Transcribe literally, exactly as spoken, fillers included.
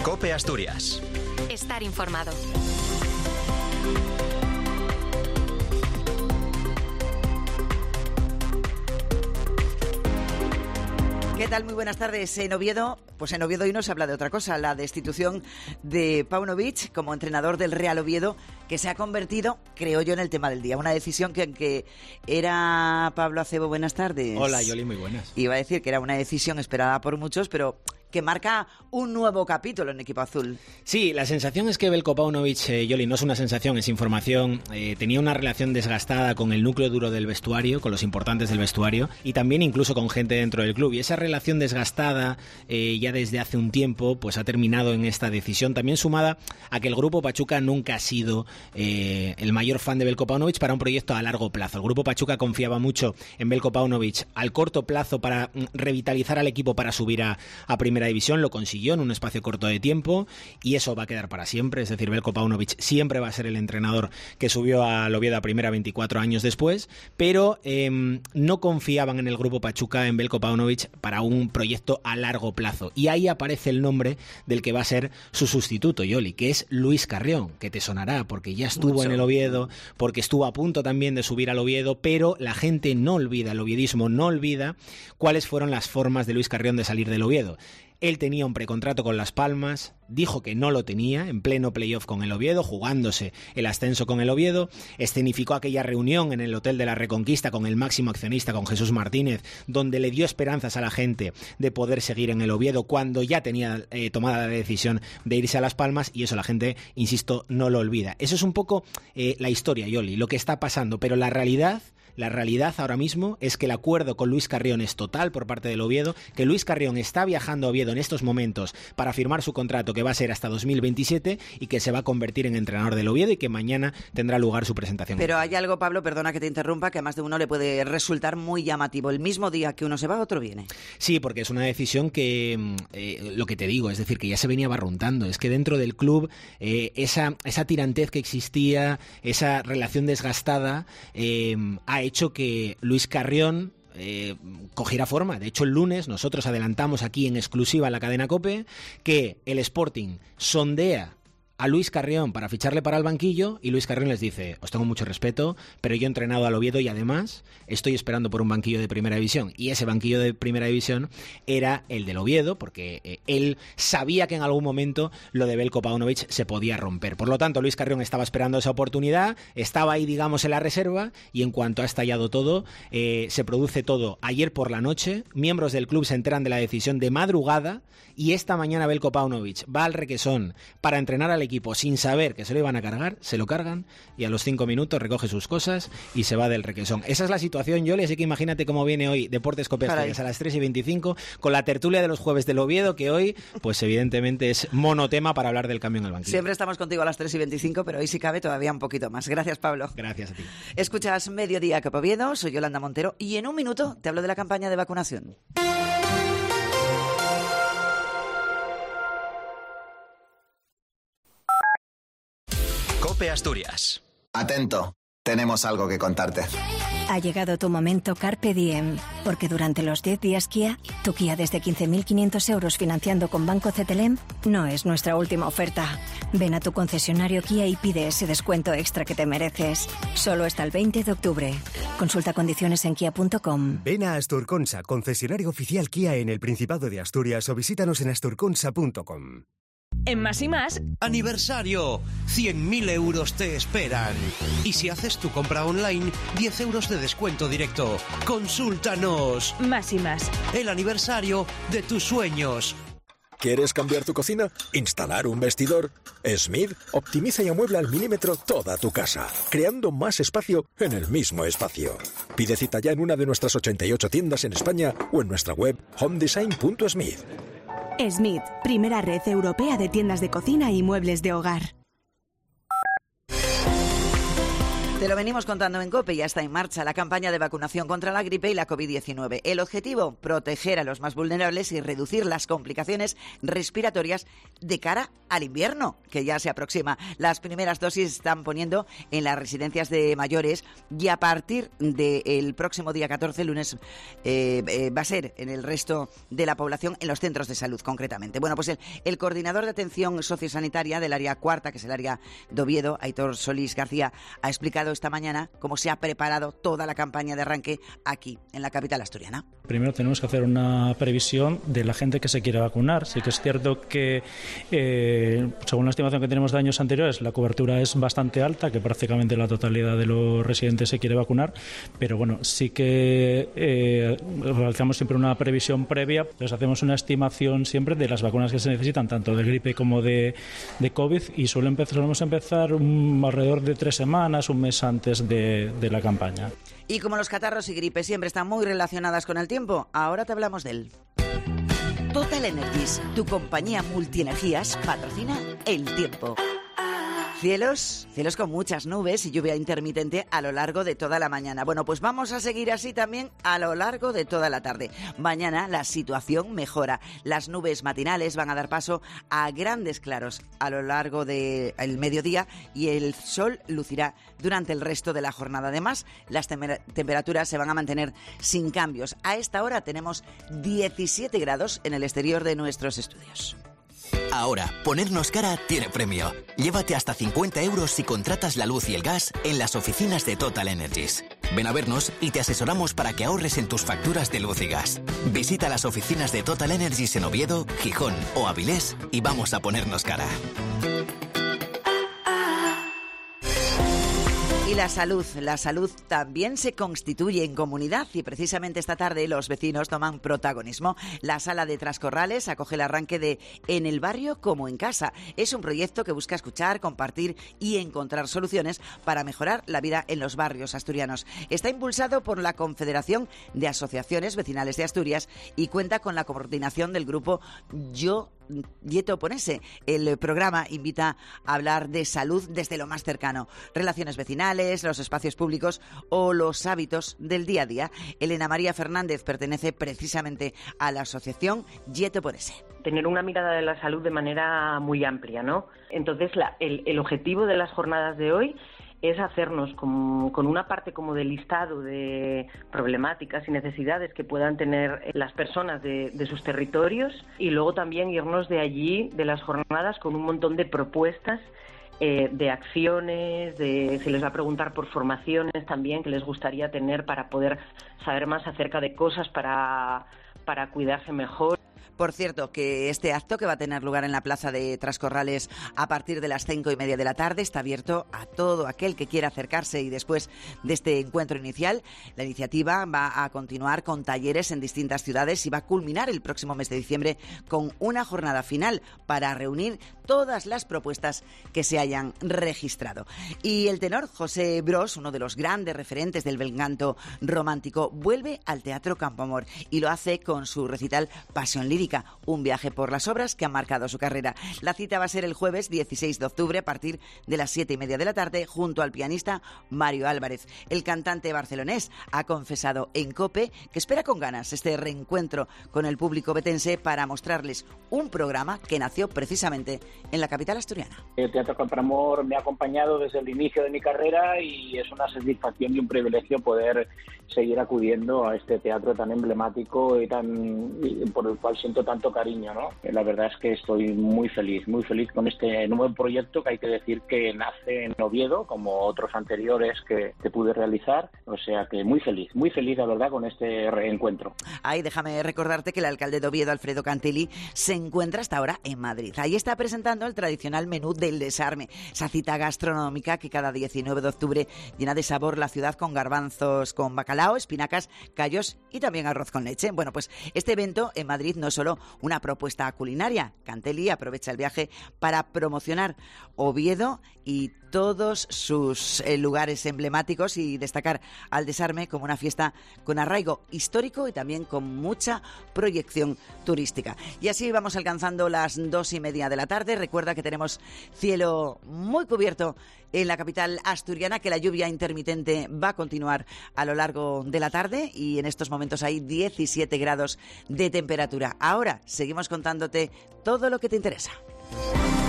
COPE Asturias. Estar informado. ¿Qué tal? Muy buenas tardes. En Oviedo, pues en Oviedo hoy nos habla de otra cosa, la destitución de Paunovic como entrenador del Real Oviedo, que se ha convertido, creo yo, en el tema del día. Una decisión que, aunque era Pablo Acebo, buenas tardes. Hola, Yoli, muy buenas. Iba a decir que era una decisión esperada por muchos, pero que marca un nuevo capítulo en Equipo Azul. Sí, la sensación es que Veljko Paunovic, eh, Yoli, no es una sensación, es información, eh, tenía una relación desgastada con el núcleo duro del vestuario, con los importantes del vestuario, y también incluso con gente dentro del club. Y esa relación desgastada, eh, ya desde hace un tiempo, pues ha terminado en esta decisión, también sumada a que el Grupo Pachuca nunca ha sido eh, el mayor fan de Veljko Paunovic para un proyecto a largo plazo. El Grupo Pachuca confiaba mucho en Veljko Paunovic al corto plazo para mm, revitalizar al equipo para subir a, a primera división, lo consiguió en un espacio corto de tiempo y eso va a quedar para siempre, es decir, Veljko Paunovic siempre va a ser el entrenador que subió al Oviedo a primera veinticuatro años después, pero eh, no confiaban en el Grupo Pachuca en Veljko Paunovic para un proyecto a largo plazo, y ahí aparece el nombre del que va a ser su sustituto, Yoli, que es Luis Carrión, que te sonará porque ya estuvo Mucho. en el Oviedo, porque estuvo a punto también de subir al Oviedo, pero la gente no olvida, el oviedismo no olvida cuáles fueron las formas de Luis Carrión de salir del Oviedo. Él tenía un precontrato con Las Palmas, dijo que no lo tenía, en pleno playoff con el Oviedo, jugándose el ascenso con el Oviedo, escenificó aquella reunión en el Hotel de la Reconquista con el máximo accionista, con Jesús Martínez, donde le dio esperanzas a la gente de poder seguir en el Oviedo cuando ya tenía eh, tomada la decisión de irse a Las Palmas, y eso la gente, insisto, no lo olvida. Eso es un poco eh, la historia, Yoli, lo que está pasando, pero la realidad... La realidad ahora mismo es que el acuerdo con Luis Carrión es total por parte del Oviedo, que Luis Carrión está viajando a Oviedo en estos momentos para firmar su contrato que va a ser hasta dos mil veintisiete y que se va a convertir en entrenador del Oviedo y que mañana tendrá lugar su presentación. Pero hay algo, Pablo, perdona que te interrumpa, que a más de uno le puede resultar muy llamativo. El mismo día que uno se va, otro viene. Sí, porque es una decisión que, eh, lo que te digo, es decir, que ya se venía barruntando. Es que dentro del club eh, esa, esa tirantez que existía, esa relación desgastada, eh, ha hecho que Luis Carrión eh, cogiera forma. De hecho, el lunes nosotros adelantamos aquí en exclusiva en la cadena COPE que el Sporting sondea a Luis Carrión para ficharle para el banquillo, y Luis Carrión les dice: os tengo mucho respeto, pero yo he entrenado al Oviedo y además estoy esperando por un banquillo de primera división, y ese banquillo de primera división era el del Oviedo, porque eh, él sabía que en algún momento lo de Veljko Paunovic se podía romper. Por lo tanto, Luis Carrión estaba esperando esa oportunidad, estaba ahí, digamos, en la reserva, y en cuanto ha estallado todo, eh, se produce todo ayer por la noche, miembros del club se enteran de la decisión de madrugada, y esta mañana Veljko Paunovic va al Requesón para entrenar al equipo sin saber que se lo iban a cargar, se lo cargan, y a los cinco minutos recoge sus cosas y se va del Requesón. Esa es la situación, Yoli, así que imagínate cómo viene hoy Deportes COPE Asturias a las tres y veinticinco, con la tertulia de los jueves del Oviedo, que hoy, pues evidentemente es monotema para hablar del cambio en el banquillo. Siempre estamos contigo a las tres y veinticinco, pero hoy si cabe todavía un poquito más. Gracias, Pablo. Gracias a ti. Escuchas Mediodía COPE Oviedo, soy Yolanda Montero, y en un minuto te hablo de la campaña de vacunación. COPE Asturias. Atento, tenemos algo que contarte. Ha llegado tu momento Carpe Diem, porque durante los diez días Kia, tu Kia desde quince mil quinientos euros financiando con Banco C T L M no es nuestra última oferta. Ven a tu concesionario Kia y pide ese descuento extra que te mereces. Solo hasta el veinte de octubre. Consulta condiciones en kia punto com. Ven a Asturconsa, concesionario oficial Kia en el Principado de Asturias, o visítanos en asturconsa punto com. En Más y Más, ¡aniversario! cien mil euros te esperan. Y si haces tu compra online, diez euros de descuento directo. ¡Consúltanos! Más y Más. El aniversario de tus sueños. ¿Quieres cambiar tu cocina? ¿Instalar un vestidor? Smith optimiza y amuebla al milímetro toda tu casa, creando más espacio en el mismo espacio. Pide cita ya en una de nuestras ochenta y ocho tiendas en España o en nuestra web home design punto smith. Smith, primera red europea de tiendas de cocina y muebles de hogar. Te lo venimos contando en COPE, ya está en marcha la campaña de vacunación contra la gripe y la covid diecinueve. El objetivo, proteger a los más vulnerables y reducir las complicaciones respiratorias de cara al invierno, que ya se aproxima. Las primeras dosis se están poniendo en las residencias de mayores y a partir del próximo día catorce, lunes, eh, eh, va a ser en el resto de la población, en los centros de salud concretamente. Bueno, pues el, el coordinador de atención sociosanitaria del área cuarta, que es el área de Oviedo, Aitor Solís García, ha explicado esta mañana cómo se ha preparado toda la campaña de arranque aquí, en la capital asturiana. Primero tenemos que hacer una previsión de la gente que se quiere vacunar. Sí que es cierto que, eh, según la estimación que tenemos de años anteriores, la cobertura es bastante alta, que prácticamente la totalidad de los residentes se quiere vacunar, pero bueno, sí que eh, realizamos siempre una previsión previa, pues hacemos una estimación siempre de las vacunas que se necesitan, tanto de gripe como de, de COVID, y suele empezar, solemos empezar un, alrededor de tres semanas, un mes antes de, de la campaña. Y como los catarros y gripes siempre están muy relacionadas con el tiempo, ahora te hablamos de él. Total Energies, tu compañía multienergías, patrocina el tiempo. Cielos, cielos con muchas nubes y lluvia intermitente a lo largo de toda la mañana. Bueno, pues vamos a seguir así también a lo largo de toda la tarde. Mañana la situación mejora. Las nubes matinales van a dar paso a grandes claros a lo largo del mediodía y el sol lucirá durante el resto de la jornada. Además, las temer- temperaturas se van a mantener sin cambios. A esta hora tenemos diecisiete grados en el exterior de nuestros estudios. Ahora, ponernos cara tiene premio. Llévate hasta cincuenta euros si contratas la luz y el gas en las oficinas de Total Energies. Ven a vernos y te asesoramos para que ahorres en tus facturas de luz y gas. Visita las oficinas de Total Energies en Oviedo, Gijón o Avilés y vamos a ponernos cara. Y la salud, la salud también se constituye en comunidad y precisamente esta tarde los vecinos toman protagonismo. La sala de Trascorrales acoge el arranque de En el barrio como en casa. Es un proyecto que busca escuchar, compartir y encontrar soluciones para mejorar la vida en los barrios asturianos. Está impulsado por la Confederación de Asociaciones Vecinales de Asturias y cuenta con la coordinación del grupo Yo Yeto Ponese. El programa invita a hablar de salud desde lo más cercano, relaciones vecinales, los espacios públicos o los hábitos del día a día. Elena María Fernández pertenece precisamente a la asociación Yeto Ponese. Tener una mirada de la salud de manera muy amplia, ¿no? Entonces, la, el, el objetivo de las jornadas de hoy es hacernos con, con una parte como de listado de problemáticas y necesidades que puedan tener las personas de, de sus territorios y luego también irnos de allí, de las jornadas, con un montón de propuestas eh, de acciones, de se les va a preguntar por formaciones también que les gustaría tener para poder saber más acerca de cosas para, para cuidarse mejor. Por cierto, que este acto que va a tener lugar en la Plaza de Trascorrales a partir de las cinco y media de la tarde está abierto a todo aquel que quiera acercarse y después de este encuentro inicial, la iniciativa va a continuar con talleres en distintas ciudades y va a culminar el próximo mes de diciembre con una jornada final para reunir todas las propuestas que se hayan registrado. Y el tenor José Bros, uno de los grandes referentes del bel canto romántico, vuelve al Teatro Campoamor y lo hace con su recital Pasión Lírica, un viaje por las obras que han marcado su carrera. La cita va a ser el jueves dieciséis de octubre a partir de las siete y media de la tarde junto al pianista Mario Álvarez. El cantante barcelonés ha confesado en COPE que espera con ganas este reencuentro con el público betense para mostrarles un programa que nació precisamente en la capital asturiana. El Teatro Campoamor me ha acompañado desde el inicio de mi carrera y es una satisfacción y un privilegio poder seguir acudiendo a este teatro tan emblemático y tan y por el cual siento tanto cariño, ¿no? La verdad es que estoy muy feliz, muy feliz con este nuevo proyecto que hay que decir que nace en Oviedo, como otros anteriores que, que pude realizar, o sea que muy feliz, muy feliz la verdad con este reencuentro. Ay, déjame recordarte que el alcalde de Oviedo, Alfredo Cantelli, se encuentra hasta ahora en Madrid. Ahí está presentando el tradicional menú del desarme, esa cita gastronómica que cada diecinueve de octubre llena de sabor la ciudad con garbanzos, con bacalao, espinacas, callos y también arroz con leche. Bueno, pues este evento en Madrid no es solo una propuesta culinaria. Cantelli aprovecha el viaje para promocionar Oviedo y todos sus eh, lugares emblemáticos y destacar al Desarme como una fiesta con arraigo histórico y también con mucha proyección turística. Y así vamos alcanzando las dos y media de la tarde. Recuerda que tenemos cielo muy cubierto en la capital asturiana, que la lluvia intermitente va a continuar a lo largo de la tarde y en estos momentos hay diecisiete grados de temperatura. Ahora seguimos contándote todo lo que te interesa.